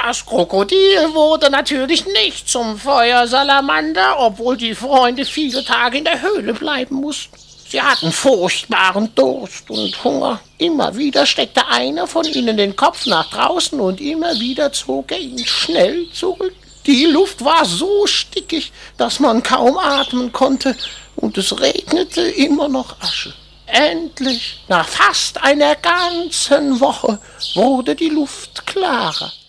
Das Krokodil wurde natürlich nicht zum Feuersalamander, obwohl die Freunde viele Tage in der Höhle bleiben mussten. Sie hatten furchtbaren Durst und Hunger. Immer wieder steckte einer von ihnen den Kopf nach draußen und immer wieder zog er ihn schnell zurück. Die Luft war so stickig, dass man kaum atmen konnte, und es regnete immer noch Asche. Endlich, nach fast einer ganzen Woche, wurde die Luft klarer.